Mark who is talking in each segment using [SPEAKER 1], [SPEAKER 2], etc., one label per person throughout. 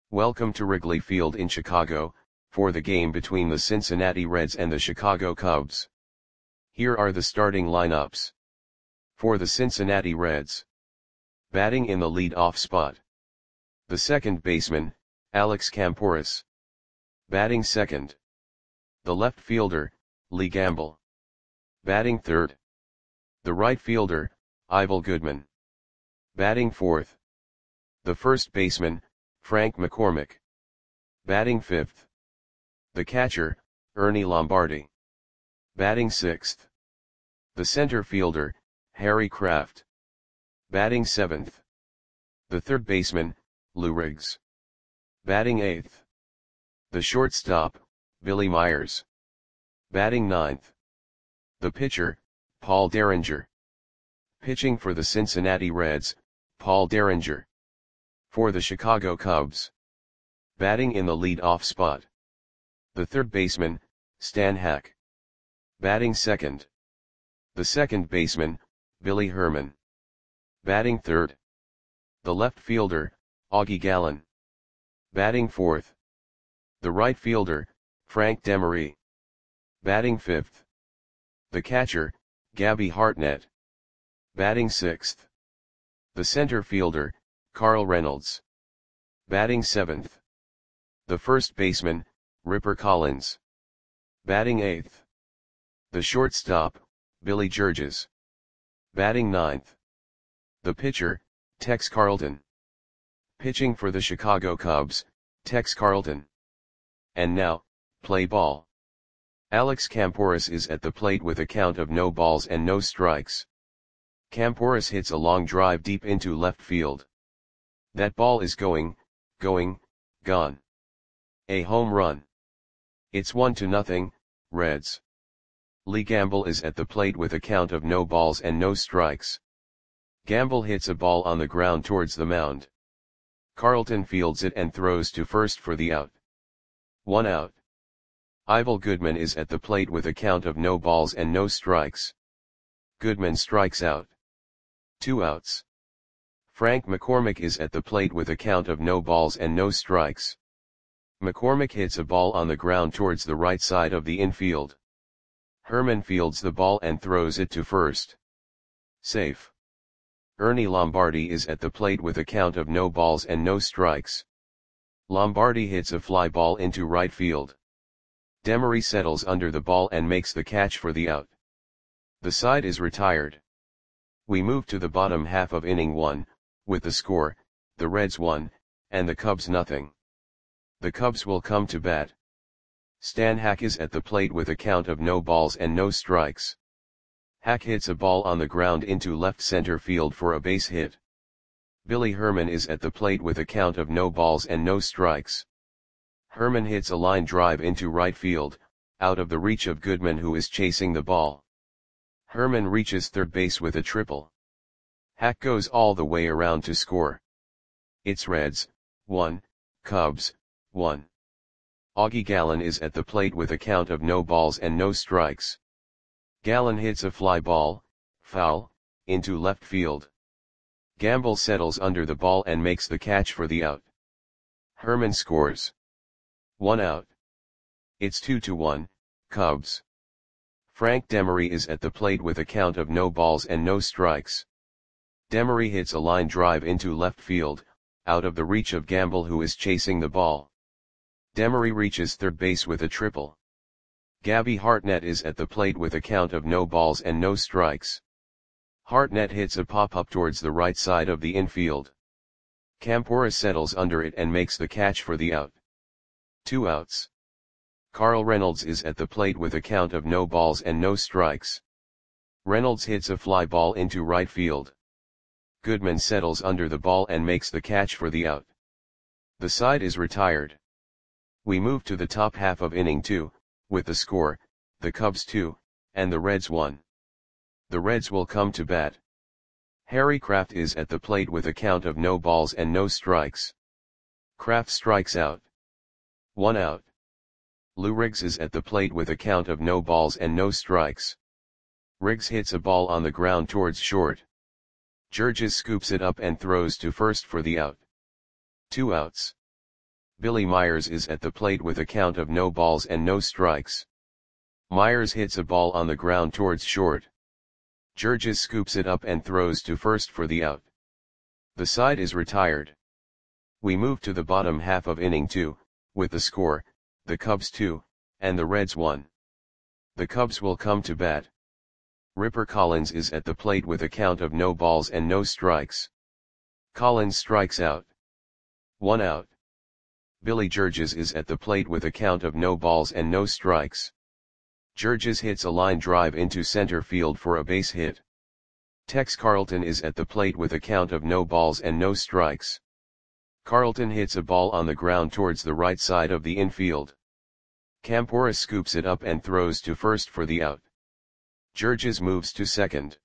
[SPEAKER 1] Welcome to Wrigley Field in Chicago, for the game between the Cincinnati Reds and the Chicago Cubs. Here are the starting lineups. For the Cincinnati Reds. Batting in the lead-off spot. The second baseman, Alex Kamporus. Batting second. The left fielder, Lee Gamble. Batting third. The right fielder, Ivel Goodman. Batting fourth. The first baseman, Frank McCormick. Batting fifth. The catcher, Ernie Lombardi. Batting sixth. The center fielder, Harry Kraft. Batting seventh. The third baseman, Lou Riggs. Batting eighth. The shortstop, Billy Myers. Batting ninth. The pitcher, Paul Derringer. Pitching for the Cincinnati Reds, Paul Derringer. For the Chicago Cubs. Batting in the lead-off spot. The third baseman, Stan Hack. Batting second. The second baseman, Billy Herman. Batting third. The left fielder, Augie Gallen. Batting fourth. The right fielder, Frank Demery. Batting fifth. The catcher, Gabby Hartnett. Batting sixth. The center fielder, Carl Reynolds. Batting seventh. The first baseman, Ripper Collins. Batting eighth. The shortstop, Billy Georges. Batting ninth. The pitcher, Tex Carlton. Pitching for the Chicago Cubs, Tex Carlton. And now, play ball. Alex Kamporus is at the plate with a count of no balls and no strikes. Kamporus hits a long drive deep into left field. That ball is gone. A home run. It's 1-0, Reds. Lee Gamble is at the plate with a count of no balls and no strikes. Gamble hits a ball on the ground towards the mound. Carlton fields it and throws to first for the out. 1 out. Ivel Goodman is at the plate with a count of no balls and no strikes. Goodman strikes out. 2 outs. Frank McCormick is at the plate with a count of no balls and no strikes. McCormick hits a ball on the ground towards the right side of the infield. Herman fields the ball and throws it to first. Safe. Ernie Lombardi is at the plate with a count of no balls and no strikes. Lombardi hits a fly ball into right field. Demery settles under the ball and makes the catch for the out. The side is retired. We move to the bottom half of inning 1, with the score, the Reds 1, and the Cubs nothing. The Cubs will come to bat. Stan Hack is at the plate with a count of no balls and no strikes. Hack hits a ball on the ground into left center field for a base hit. Billy Herman is at the plate with a count of no balls and no strikes. Herman hits a line drive into right field, out of the reach of Goodman who is chasing the ball. Herman reaches third base with a triple. Hack goes all the way around to score. It's Reds, 1, Cubs, 1. Augie Gallen is at the plate with a count of no balls and no strikes. Gallen hits a fly ball, foul, into left field. Gamble settles under the ball and makes the catch for the out. Herman scores. 1 out. It's 2-1, Cubs. Frank Demery is at the plate with a count of no balls and no strikes. Demery hits a line drive into left field, out of the reach of Gamble who is chasing the ball. Demery reaches third base with a triple. Gabby Hartnett is at the plate with a count of no balls and no strikes. Hartnett hits a pop-up towards the right side of the infield. Kamporus settles under it and makes the catch for the out. 2 outs. Carl Reynolds is at the plate with a count of no balls and no strikes. Reynolds hits a fly ball into right field. Goodman settles under the ball and makes the catch for the out. The side is retired. We move to the top half of inning 2, with the score, the Cubs 2, and the Reds 1. The Reds will come to bat. Harry Kraft is at the plate with a count of no balls and no strikes. Kraft strikes out. 1 out. Lou Riggs is at the plate with a count of no balls and no strikes. Riggs hits a ball on the ground towards short. Georges scoops it up and throws to first for the out. 2 outs. Billy Myers is at the plate with a count of no balls and no strikes. Myers hits a ball on the ground towards short. Georges scoops it up and throws to first for the out. The side is retired. We move to the bottom half of inning 2, with the score, the Cubs 2, and the Reds 1. The Cubs will come to bat. Ripper Collins is at the plate with a count of no balls and no strikes. Collins strikes out. 1 out. Billy Georges is at the plate with a count of no balls and no strikes. Georges hits a line drive into center field for a base hit. Tex Carlton is at the plate with a count of no balls and no strikes. Carlton hits a ball on the ground towards the right side of the infield. Camporis scoops it up and throws to first for the out. Georges moves to second.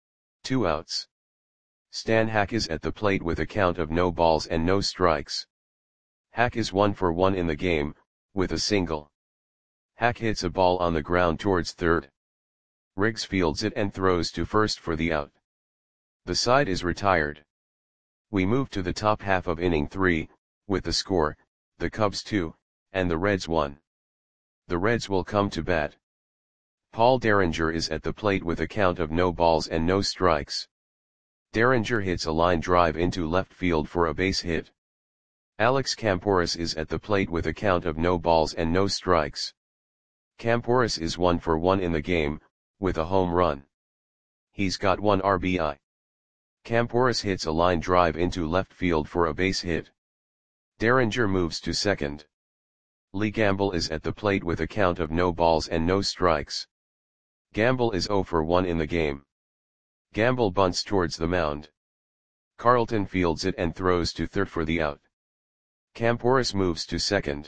[SPEAKER 1] 2 outs. Stan Hack is at the plate with a count of no balls and no strikes. Hack is 1 for 1 in the game, with a single. Hack hits a ball on the ground towards third. Riggs fields it and throws to first for the out. The side is retired. We move to the top half of inning 3, with the score, the Cubs 2, and the Reds 1. The Reds will come to bat. Paul Derringer is at the plate with a count of no balls and no strikes. Derringer hits a line drive into left field for a base hit. Alex Camporis is at the plate with a count of no balls and no strikes. Camporis is 1 for 1 in the game, with a home run. He's got 1 RBI. Camporis hits a line drive into left field for a base hit. Derringer moves to second. Lee Gamble is at the plate with a count of no balls and no strikes. Gamble is 0 for 1 in the game. Gamble bunts towards the mound. Carlton fields it and throws to third for the out. Camporis moves to second.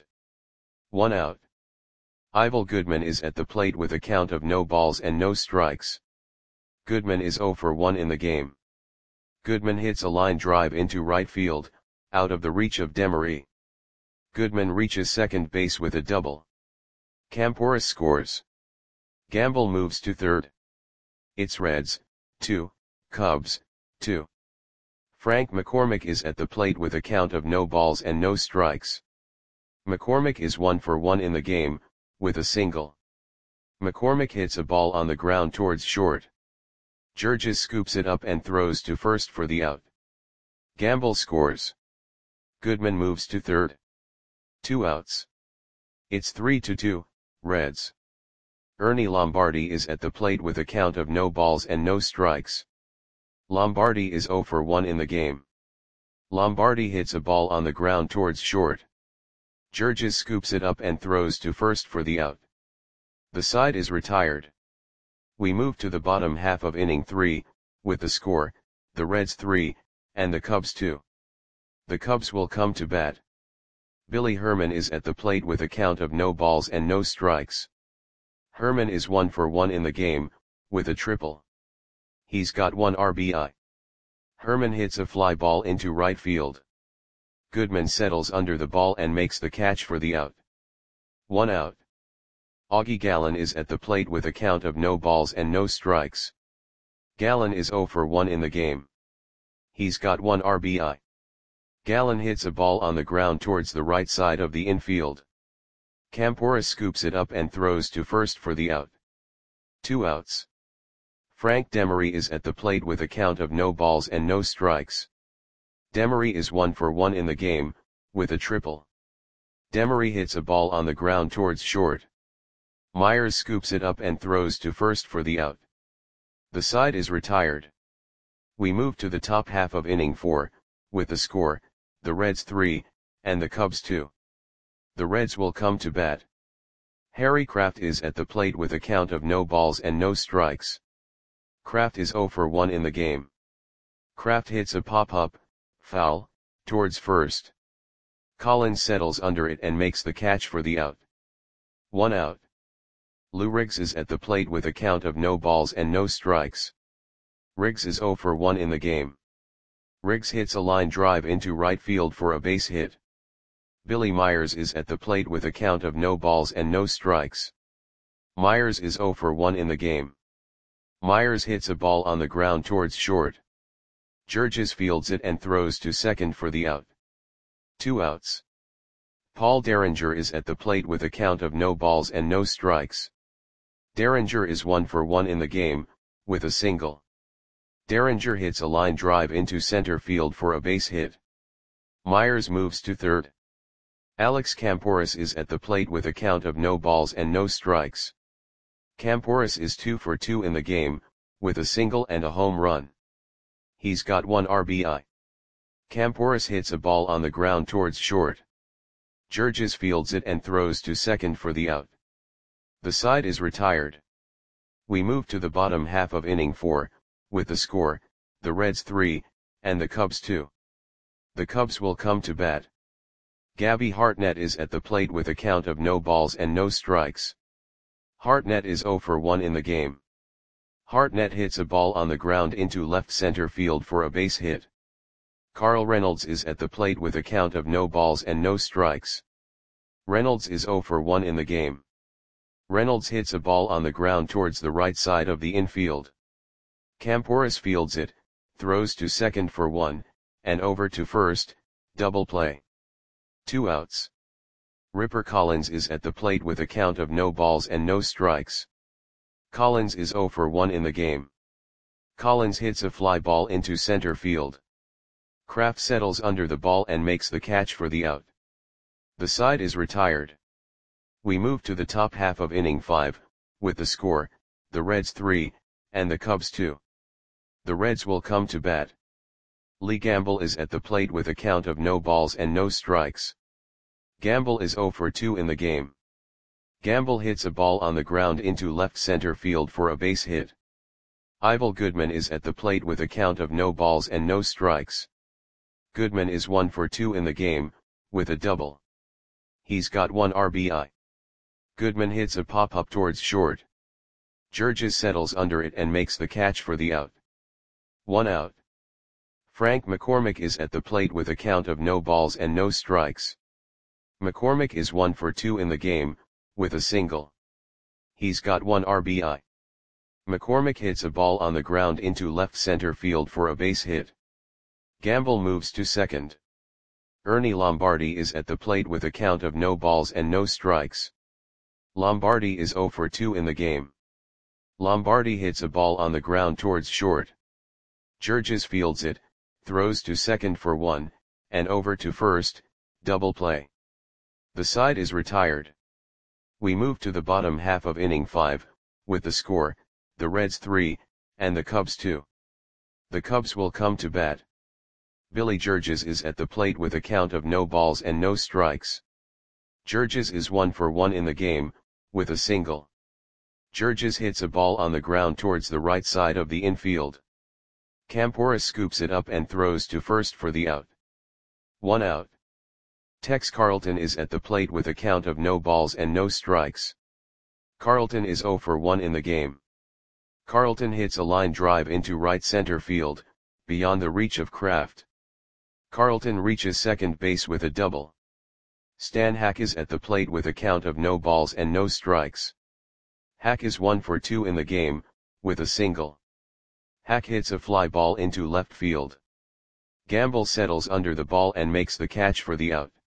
[SPEAKER 1] 1 out. Ivel Goodman is at the plate with a count of no balls and no strikes. Goodman is 0 for 1 in the game. Goodman hits a line drive into right field, out of the reach of Demery. Goodman reaches second base with a double. Camporis scores. Gamble moves to third. It's Reds, 2, Cubs, 2. Frank McCormick is at the plate with a count of no balls and no strikes. McCormick is 1 for 1 in the game, with a single. McCormick hits a ball on the ground towards short. Georges scoops it up and throws to first for the out. Gamble scores. Goodman moves to third. 2 outs. It's 3-2, Reds. Ernie Lombardi is at the plate with a count of no balls and no strikes. Lombardi is 0 for 1 in the game. Lombardi hits a ball on the ground towards short. Georges scoops it up and throws to first for the out. The side is retired. We move to the bottom half of inning 3, with the score, the Reds 3, and the Cubs 2. The Cubs will come to bat. Billy Herman is at the plate with a count of no balls and no strikes. Herman is 1 for 1 in the game, with a triple. He's got 1 RBI. Herman hits a fly ball into right field. Goodman settles under the ball and makes the catch for the out. 1 out. Augie Gallen is at the plate with a count of no balls and no strikes. Gallen is 0 for 1 in the game. He's got 1 RBI. Gallen hits a ball on the ground towards the right side of the infield. Camporis scoops it up and throws to first for the out. 2 outs. Frank Demery is at the plate with a count of no balls and no strikes. Demery is 1 for 1 in the game, with a triple. Demery hits a ball on the ground towards short. Myers scoops it up and throws to first for the out. The side is retired. We move to the top half of inning 4, with the score, the Reds 3, and the Cubs 2. The Reds will come to bat. Harry Kraft is at the plate with a count of no balls and no strikes. Kraft is 0 for 1 in the game. Kraft hits a pop-up, foul, towards first. Collins settles under it and makes the catch for the out. 1 out. Lou Riggs is at the plate with a count of no balls and no strikes. Riggs is 0 for 1 in the game. Riggs hits a line drive into right field for a base hit. Billy Myers is at the plate with a count of no balls and no strikes. Myers is 0 for 1 in the game. Myers hits a ball on the ground towards short. Georges fields it and throws to second for the out. 2 outs. Paul Derringer is at the plate with a count of no balls and no strikes. Derringer is 1 for 1 in the game, with a single. Derringer hits a line drive into center field for a base hit. Myers moves to third. Alex Campouris is at the plate with a count of no balls and no strikes. Campouris is 2 for 2 in the game, with a single and a home run. He's got 1 RBI. Campouris hits a ball on the ground towards short. Georges fields it and throws to second for the out. The side is retired. We move to the bottom half of inning 4, with the score, the Reds 3, and the Cubs 2. The Cubs will come to bat. Gabby Hartnett is at the plate with a count of no balls and no strikes. Hartnett is 0 for 1 in the game. Hartnett hits a ball on the ground into left center field for a base hit. Carl Reynolds is at the plate with a count of no balls and no strikes. Reynolds is 0 for 1 in the game. Reynolds hits a ball on the ground towards the right side of the infield. Campouris fields it, throws to second for 1, and over to first, double play. 2 outs. Ripper Collins is at the plate with a count of no balls and no strikes. Collins is 0 for 1 in the game. Collins hits a fly ball into center field. Kraft settles under the ball and makes the catch for the out. The side is retired. We move to the top half of inning 5, with the score, the Reds 3, and the Cubs 2. The Reds will come to bat. Lee Gamble is at the plate with a count of no balls and no strikes. Gamble is 0 for 2 in the game. Gamble hits a ball on the ground into left center field for a base hit. Ivel Goodman is at the plate with a count of no balls and no strikes. Goodman is 1 for 2 in the game, with a double. He's got 1 RBI. Goodman hits a pop-up towards short. Georges settles under it and makes the catch for the out. 1 out. Frank McCormick is at the plate with a count of no balls and no strikes. McCormick is 1 for 2 in the game, with a single. He's got 1 RBI. McCormick hits a ball on the ground into left center field for a base hit. Gamble moves to second. Ernie Lombardi is at the plate with a count of no balls and no strikes. Lombardi is 0 for 2 in the game. Lombardi hits a ball on the ground towards short. Georges fields it, throws to second for 1, and over to first, double play. The side is retired. We move to the bottom half of inning 5, with the score, the Reds 3, and the Cubs 2. The Cubs will come to bat. Billy Georges is at the plate with a count of no balls and no strikes. Georges is 1 for 1 in the game, with a single. Georges hits a ball on the ground towards the right side of the infield. Campouris scoops it up and throws to first for the out. 1 out. Tex Carlton is at the plate with a count of no balls and no strikes. Carlton is 0 for 1 in the game. Carlton hits a line drive into right center field, beyond the reach of Kraft. Carlton reaches second base with a double. Stan Hack is at the plate with a count of no balls and no strikes. Hack is 1 for 2 in the game, with a single. Hack hits a fly ball into left field. Gamble settles under the ball and makes the catch for the out.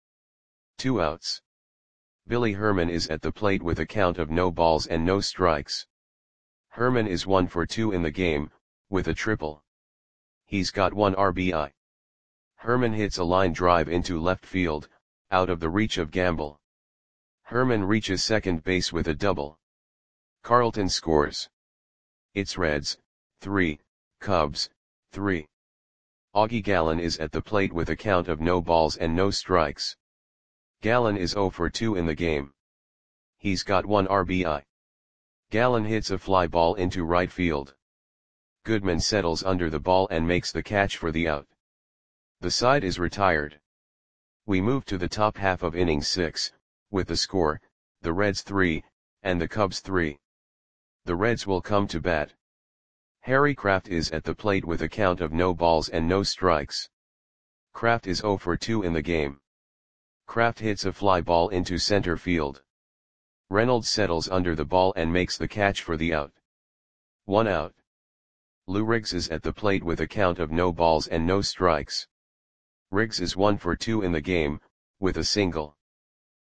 [SPEAKER 1] 2 outs. Billy Herman is at the plate with a count of no balls and no strikes. Herman is 1 for 2 in the game, with a triple. He's got 1 RBI. Herman hits a line drive into left field, out of the reach of Gamble. Herman reaches second base with a double. Carlton scores. It's Reds 3, Cubs 3. Augie Gallen is at the plate with a count of no balls and no strikes. Gallen is 0 for 2 in the game. He's got 1 RBI. Gallen hits a fly ball into right field. Goodman settles under the ball and makes the catch for the out. The side is retired. We move to the top half of inning 6, with the score, the Reds 3, and the Cubs 3. The Reds will come to bat. Harry Kraft is at the plate with a count of no balls and no strikes. Kraft is 0 for 2 in the game. Kraft hits a fly ball into center field. Reynolds settles under the ball and makes the catch for the out. 1 out. Lou Riggs is at the plate with a count of no balls and no strikes. Riggs is 1 for 2 in the game, with a single.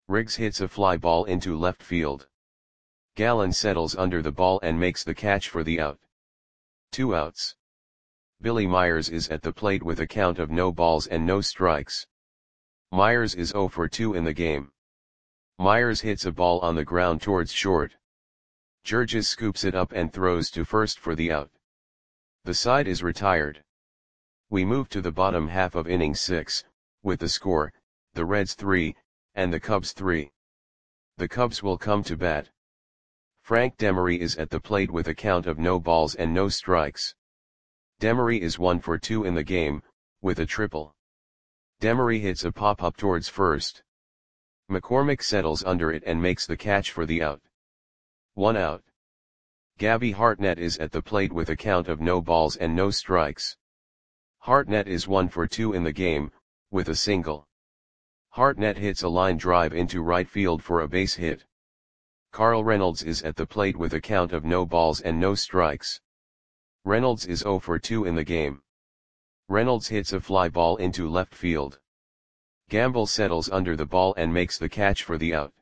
[SPEAKER 1] Riggs hits a fly ball into left field. Gallen settles under the ball and makes the catch for the out. 2 outs. Billy Myers is at the plate with a count of no balls and no strikes. Myers is 0 for 2 in the game. Myers hits a ball on the ground towards short. Georges scoops it up and throws to first for the out. The side is retired. We move to the bottom half of inning 6, with the score, the Reds 3, and the Cubs 3. The Cubs will come to bat. Frank Demery is at the plate with a count of no balls and no strikes. Demery is 1 for 2 in the game, with a triple. Demery hits a pop-up towards first. McCormick settles under it and makes the catch for the out. 1 out. Gabby Hartnett is at the plate with a count of no balls and no strikes. Hartnett is 1 for 2 in the game, with a single. Hartnett hits a line drive into right field for a base hit. Carl Reynolds is at the plate with a count of no balls and no strikes. Reynolds is 0 for 2 in the game. Reynolds hits a fly ball into left field. Gamble settles under the ball and makes the catch for the out.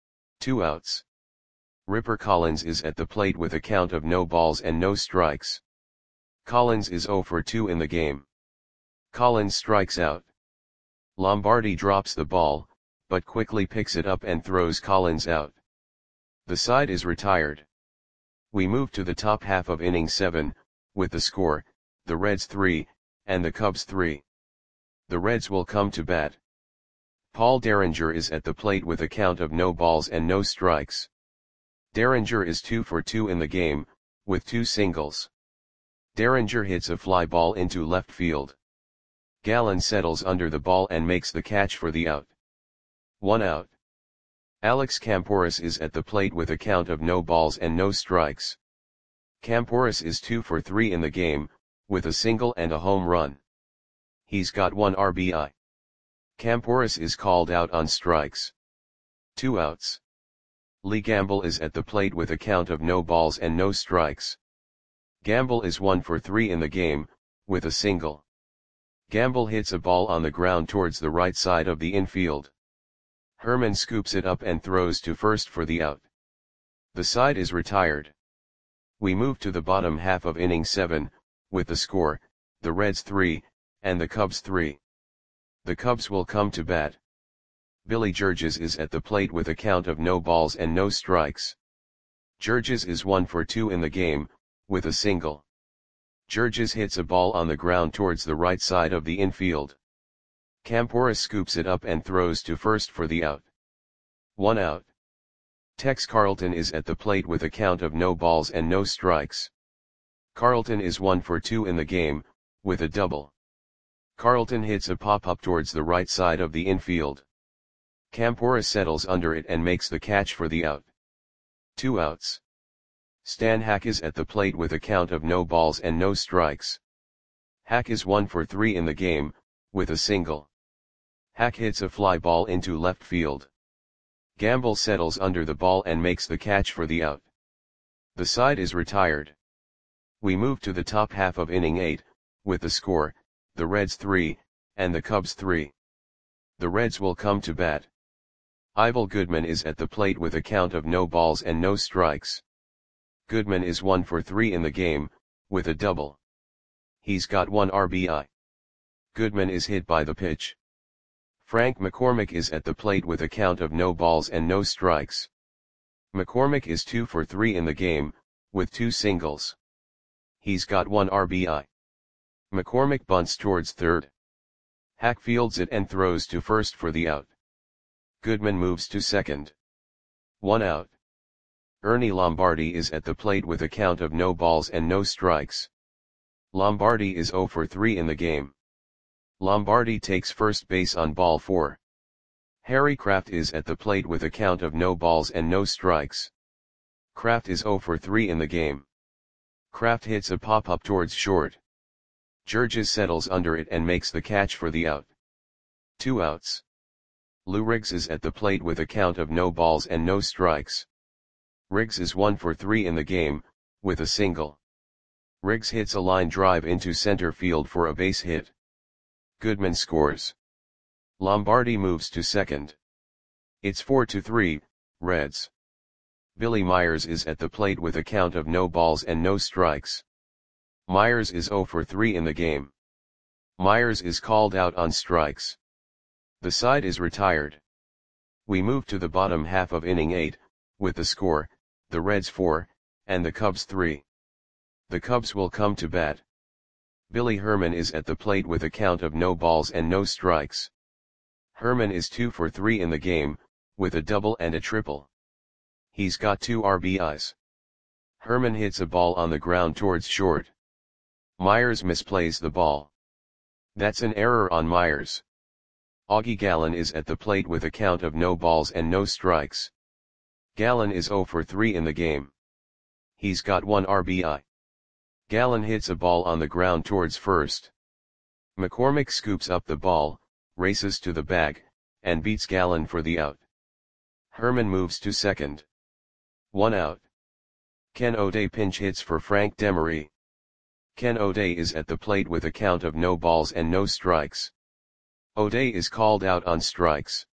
[SPEAKER 1] 2 outs. Ripper Collins is at the plate with a count of no balls and no strikes. Collins is 0 for 2 in the game. Collins strikes out. Lombardi drops the ball, but quickly picks it up and throws Collins out. The side is retired. We move to the top half of inning 7, with the score, the Reds 3, and the Cubs 3. The Reds will come to bat. Paul Derringer is at the plate with a count of no balls and no strikes. Derringer is 2 for 2 in the game, with 2 singles. Derringer hits a fly ball into left field. Gallen settles under the ball and makes the catch for the out. 1 out. Alex Camporis is at the plate with a count of no balls and no strikes. Camporis is 2 for 3 in the game, with a single and a home run. He's got 1 RBI. Camporis is called out on strikes. 2 outs. Lee Gamble is at the plate with a count of no balls and no strikes. Gamble is 1 for 3 in the game, with a single. Gamble hits a ball on the ground towards the right side of the infield. Herman scoops it up and throws to first for the out. The side is retired. We move to the bottom half of inning 7, with the score, the Reds 3, and the Cubs 3. The Cubs will come to bat. Billy Georges is at the plate with a count of no balls and no strikes. Georges is 1 for 2 in the game, with a single. Georges hits a ball on the ground towards the right side of the infield. Camporis scoops it up and throws to first for the out. 1 out. Tex Carlton is at the plate with a count of no balls and no strikes. Carlton is 1 for 2 in the game, with a double. Carlton hits a pop-up towards the right side of the infield. Camporis settles under it and makes the catch for the out. 2 outs. Stan Hack is at the plate with a count of no balls and no strikes. Hack is 1 for 3 in the game, with a single. Hack hits a fly ball into left field. Gamble settles under the ball and makes the catch for the out. The side is retired. We move to the top half of inning 8, with the score, the Reds 3, and the Cubs 3. The Reds will come to bat. Ivel Goodman is at the plate with a count of no balls and no strikes. Goodman is 1 for 3 in the game, with a double. He's got 1 RBI. Goodman is hit by the pitch. Frank McCormick is at the plate with a count of no balls and no strikes. McCormick is 2 for 3 in the game, with 2 singles. He's got 1 RBI. McCormick bunts towards third. Hack fields it and throws to first for the out. Goodman moves to second. 1 out. Ernie Lombardi is at the plate with a count of no balls and no strikes. Lombardi is 0 for 3 in the game. Lombardi takes first base on ball 4. Harry Kraft is at the plate with a count of no balls and no strikes. Kraft is 0 for 3 in the game. Kraft hits a pop-up towards short. Georges settles under it and makes the catch for the out. 2 outs. Lou Riggs is at the plate with a count of no balls and no strikes. Riggs is 1 for 3 in the game, with a single. Riggs hits a line drive into center field for a base hit. Goodman scores. Lombardi moves to second. It's 4-3, Reds. Billy Myers is at the plate with a count of no balls and no strikes. Myers is 0 for 3 in the game. Myers is called out on strikes. The side is retired. We move to the bottom half of inning 8, with the score, the Reds 4, and the Cubs 3. The Cubs will come to bat. Billy Herman is at the plate with a count of no balls and no strikes. Herman is 2 for 3 in the game, with a double and a triple. He's got 2 RBIs. Herman hits a ball on the ground towards short. Myers misplays the ball. That's an error on Myers. Augie Gallen is at the plate with a count of no balls and no strikes. Gallen is 0 for 3 in the game. He's got 1 RBI. Gallen hits a ball on the ground towards first. McCormick scoops up the ball, races to the bag, and beats Gallen for the out. Herman moves to second. 1 out. Ken O'Day pinch hits for Frank Demery. Ken O'Day is at the plate with a count of no balls and no strikes. O'Day is called out on strikes.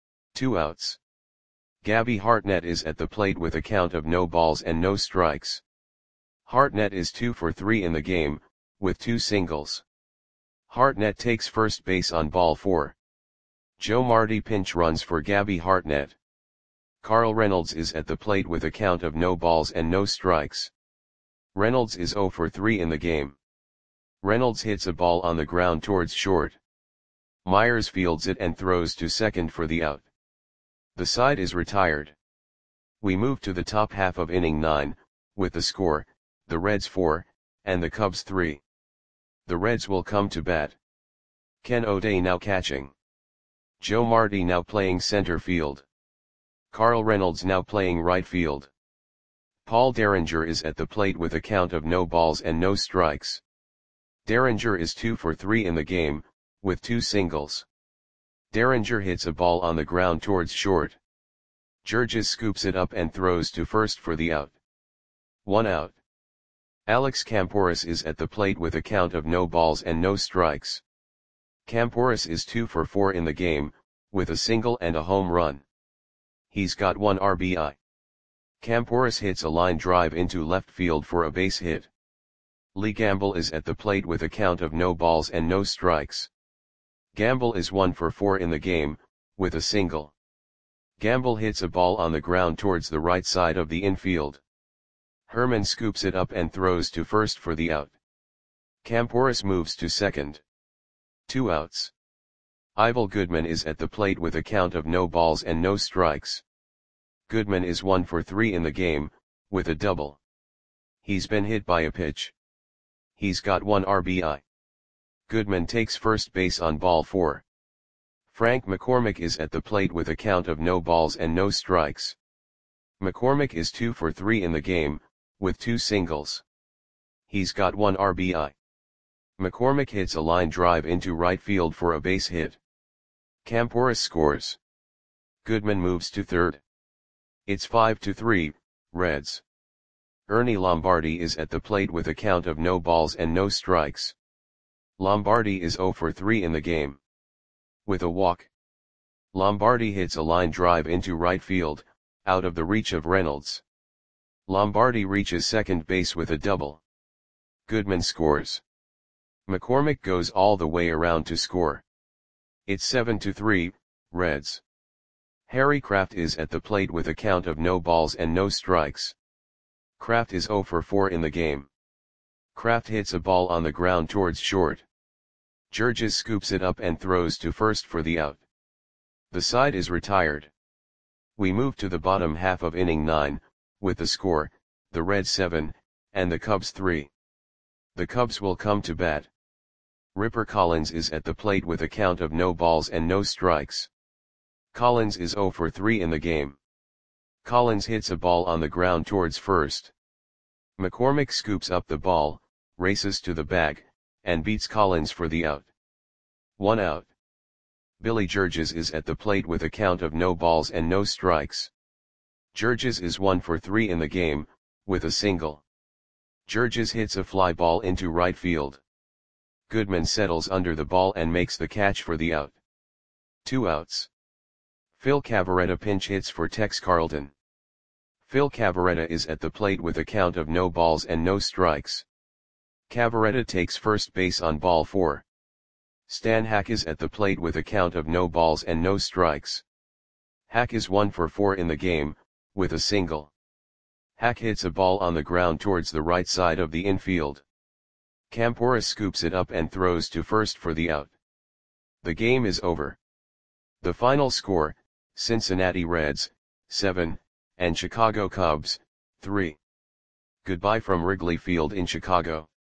[SPEAKER 1] 2 outs. Gabby Hartnett is at the plate with a count of no balls and no strikes. Hartnett is 2 for 3 in the game, with 2 singles. Hartnett takes first base on ball 4. Joe Marty pinch runs for Gabby Hartnett. Carl Reynolds is at the plate with a count of no balls and no strikes. Reynolds is 0 for 3 in the game. Reynolds hits a ball on the ground towards short. Myers fields it and throws to second for the out. The side is retired. We move to the top half of inning 9, with the score, the Reds 4, and the Cubs 3. The Reds will come to bat. Ken O'Day now catching. Joe Marty now playing center field. Carl Reynolds now playing right field. Paul Derringer is at the plate with a count of no balls and no strikes. Derringer is 2 for 3 in the game, with 2 singles. Derringer hits a ball on the ground towards short. Georges scoops it up and throws to first for the out. 1 out. Alex Camporis is at the plate with a count of no balls and no strikes. Camporis is 2 for 4 in the game, with a single and a home run. He's got 1 RBI. Camporis hits a line drive into left field for a base hit. Lee Gamble is at the plate with a count of no balls and no strikes. Gamble is 1 for 4 in the game, with a single. Gamble hits a ball on the ground towards the right side of the infield. Herman scoops it up and throws to first for the out. Camporis moves to second. 2 outs. Ivel Goodman is at the plate with a count of no balls and no strikes. Goodman is 1 for 3 in the game, with a double. He's been hit by a pitch. He's got 1 RBI. Goodman takes first base on ball 4. Frank McCormick is at the plate with a count of no balls and no strikes. McCormick is 2 for 3 in the game, with 2 singles. He's got 1 RBI. McCormick hits a line drive into right field for a base hit. Camporis scores. Goodman moves to third. It's 5-3, Reds. Ernie Lombardi is at the plate with a count of no balls and no strikes. Lombardi is 0 for 3 in the game. With a walk. Lombardi hits a line drive into right field, out of the reach of Reynolds. Lombardi reaches second base with a double. Goodman scores. McCormick goes all the way around to score. It's 7-3, Reds. Harry Kraft is at the plate with a count of no balls and no strikes. Kraft is 0 for 4 in the game. Kraft hits a ball on the ground towards short. Georges scoops it up and throws to first for the out. The side is retired. We move to the bottom half of inning 9, with the score, the Reds 7, and the Cubs 3. The Cubs will come to bat. Ripper Collins is at the plate with a count of no balls and no strikes. Collins is 0 for 3 in the game. Collins hits a ball on the ground towards first. McCormick scoops up the ball, races to the bag, and beats Collins for the out. 1 out. Billy Georges is at the plate with a count of no balls and no strikes. Georges is 1 for 3 in the game, with a single. Georges hits a fly ball into right field. Goodman settles under the ball and makes the catch for the out. 2 outs. Phil Cavarretta pinch hits for Tex Carlton. Phil Cavarretta is at the plate with a count of no balls and no strikes. Cavarretta takes first base on ball 4. Stan Hack is at the plate with a count of no balls and no strikes. Hack is 1 for 4 in the game, with a single. Hack hits a ball on the ground towards the right side of the infield. Campora scoops it up and throws to first for the out. The game is over. The final score, Cincinnati Reds, 7, and Chicago Cubs, 3. Goodbye from Wrigley Field in Chicago.